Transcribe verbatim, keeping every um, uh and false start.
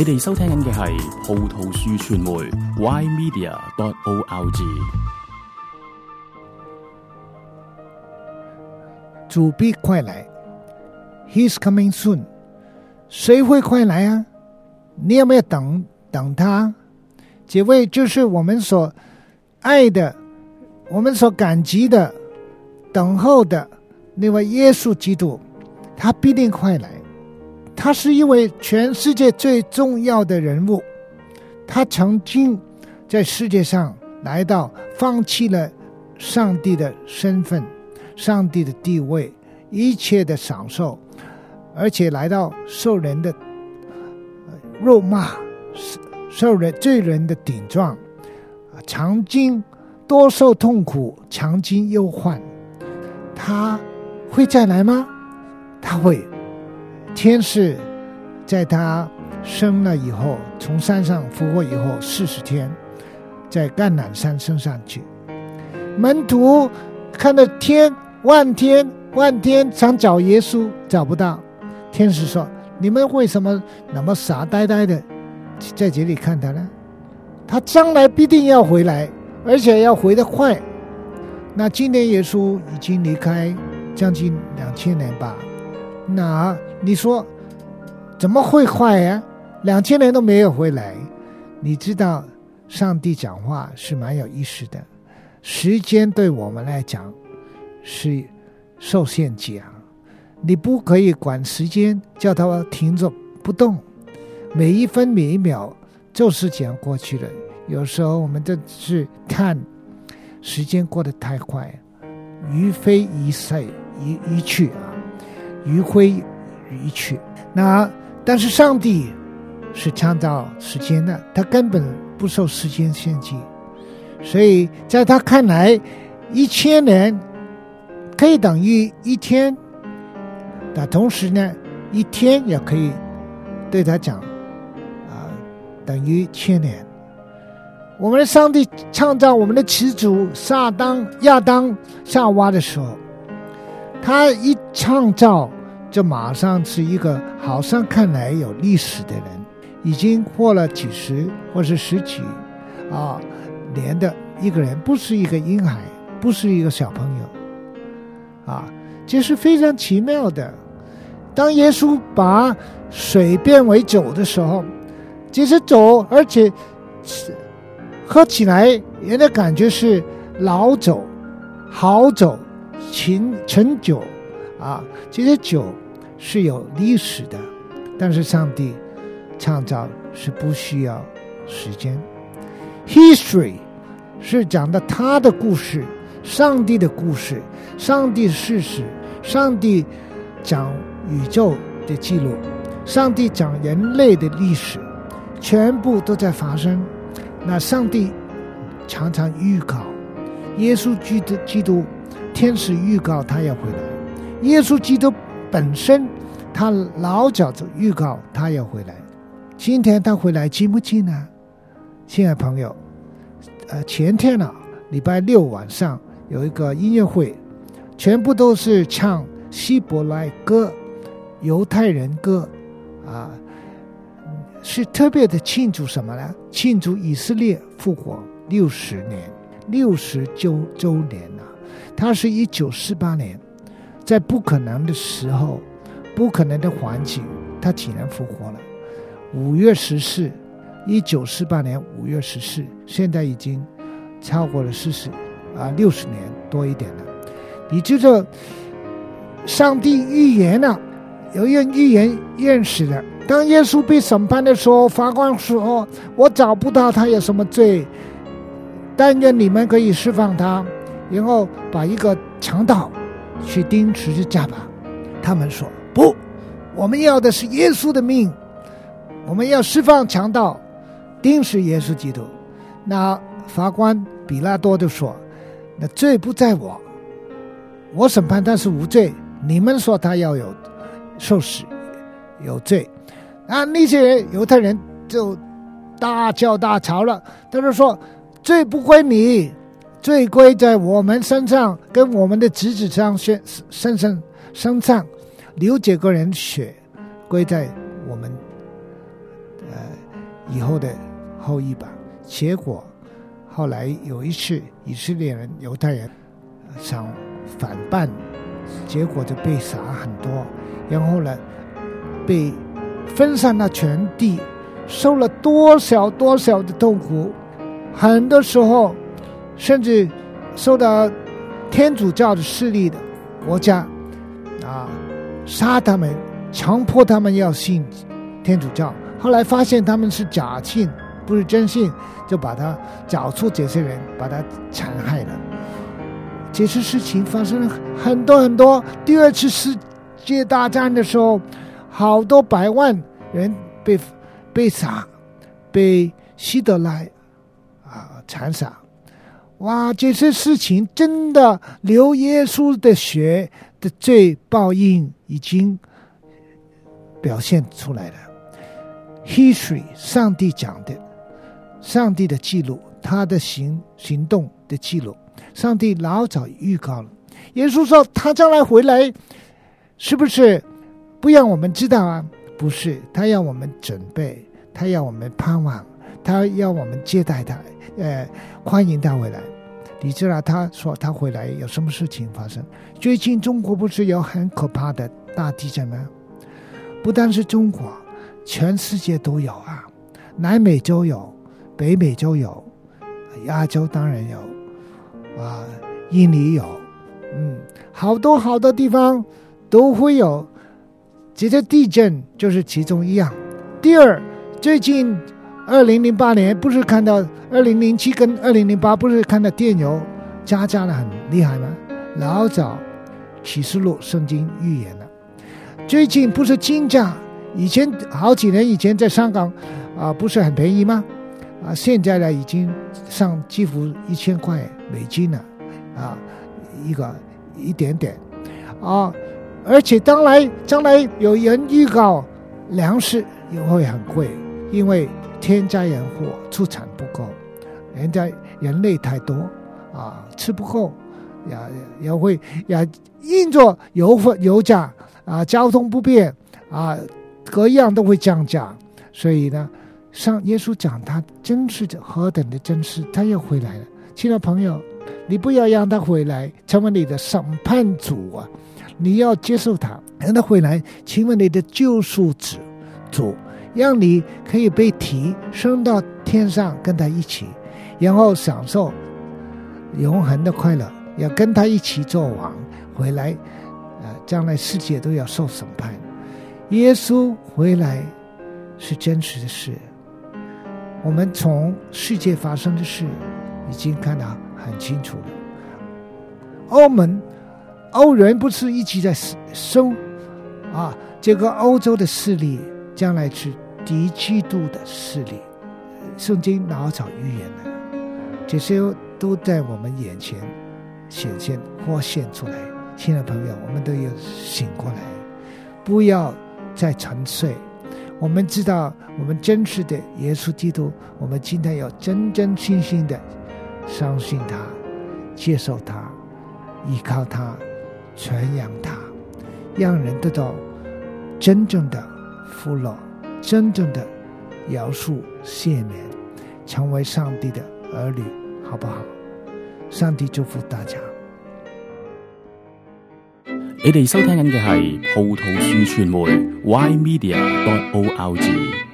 你哋收聽緊嘅係葡萄樹傳媒 y media dot org。 主必快來 He's coming soon。 誰會快來啊？你有沒有等等他？這位就是我們所愛的，我們所感激的，等候的那位耶穌基督，他必定快來。他是一位全世界最重要的人物，他曾經在世界上來到，放棄了上帝的身份，上帝的地位，一切的享受，而且來到受人的辱罵，受人罪人的頂撞，曾經多受痛苦，曾經憂患。他會再來嗎？他會。天使在他生了以後，從山上復活以後四十天，在橄欖山升上去。門徒看到天萬天萬天，想找耶穌找不到。天使說：你們為什麼那麼傻呆呆的在這裡看他呢？他將來必定要回來，而且要回得快。那今年耶穌已經離開將近兩千年吧，那你說怎麼會快呀？兩千年都沒有回來。你知道上帝講話是蠻有意思的，時間對我們來講是受限制啊，你不可以管時間叫它停着不動，每一分每一秒就是這樣過去了。有時候我們真是看時間過得太快，如飛而逝而而去啊，如飛而去。那但是上帝是創造時間的，他根本不受時間限制，所以在他看來，一千年可以等於一天，但同時呢，一天也可以對他講啊，等於千年。我們的上帝創造我們的始祖撒當亞當夏娃的時候，他一創造就馬上是一個好像看來有歷史的人，已經過了幾十或是十幾啊年的一個人，不是一個嬰孩，不是一個小朋友啊，這是非常奇妙的。當耶穌把水變為酒的時候，這是酒，而且喝起來人的感覺是老酒、好酒、陳陳酒啊，這些酒是有歷史的，但是上帝創造是不需要時間。History 是講的他的故事，上帝的故事，上帝的事實，上帝講宇宙的記錄，上帝講人類的歷史，全部都在發生。那上帝常常預告，耶穌基督基督天使預告他要回來，耶穌基督本身他老早就預告他要回來。今天他回來近不近呢？親愛的朋友，呃，前天啊，禮拜六晚上有一個音樂會，全部都是唱希伯來歌、猶太人歌啊，是特別的慶祝什麼呢？慶祝以色列復活六十年，六十周周年啊！它是一九四八年，在不可能的時候，不可能的環境，它竟然復活了。五月十四，一九四八年五月十四，現在已經超過了四十啊六十年多一點了。你知道上帝預言啊，有一個預言認識的。當耶穌被審判的時候，法官說：我找不到他有什麼罪，但願你們可以釋放他，然後把一個強盜去釘十字架吧。他們說：不，我們要的是耶穌的命，我們要釋放強盜，釘死耶穌基督。那法官比拉多就說：那罪不在我，我審判他是無罪，你們說他要有受死有罪。啊，那些人猶太人就大叫大吵了，他就說：罪不歸你，罪歸在我們身上，跟我們的子子上身上身上流這個人血，歸在我們呃以后的后裔吧。结果后来有一次以色列人犹太人想反叛，结果就被杀很多，然后呢被分散了全地，受了多少多少的痛苦，很多时候甚至受到天主教的势力的国家啊杀他们，强迫他们要信天主教，后来发现他们是假信不是真信，就把他找出这些人，把他残害了。这些事情发生了很多很多。第二次世界大战的时候，好多百万人被被杀，被希特勒啊残杀。哇，这些事情真的流耶稣的血的罪报应已经表现出来了。History 上帝讲的，上帝的记录，他的行行动的记录，上帝老早预告了。耶稣说他将来回来，是不是不让我们知道啊？不是，他要我们准备，他要我们盼望，他要我们接待他，呃，欢迎他回来。你知道他说他回来有什么事情发生？最近中国不是有很可怕的大地震吗？不单是中国，全世界都有啊，南美洲有，北美洲有，亚洲当然有啊，印尼有，嗯，好多好多地方都会有。这些地震就是其中一样。第二，最近二零零八年不是看到二零零七跟二零零八不是看到电邮加加的很厉害吗？老早启示录圣经预言了。最近不是金价，以前好几年以前在香港啊、呃，不是很便宜吗？啊，现在呢已经上几乎一千块美金了啊，一个一点点啊，而且将来将来有人预告粮食也会很贵，因为天灾人祸，出产不够，人家人类太多啊，吃不够，也也会也因着油油价啊，交通不便啊，各样都会降价，所以呢，上耶稣讲他真是何等的真实，他要回来了。亲爱的朋友，你不要让他回来成为你的审判主啊，你要接受他，让他回来成为你的救赎主主。让你可以被提升到天上跟他一起，然后享受永恒的快乐，要跟他一起做王。回来呃，将来世界都要受审判。耶稣回来是真实的事，我们从世界发生的事已经看得很清楚了。欧盟欧人不是一起在收啊，这个欧洲的势力将来是敌基督的势力，圣经老早预言了，这些都在我们眼前显现或现出来。亲爱的朋友，我们都要醒过来，不要再沉睡。我们知道我们真实的耶稣基督，我们今天要真真心心的相信他，接受他，依靠他，传扬他，让人得到真正的福乐，真正的饶恕赦免，成为上帝的儿女，好不好？上帝祝福大家。 你哋收聽緊嘅係葡萄樹傳媒 Y Media dot O R G。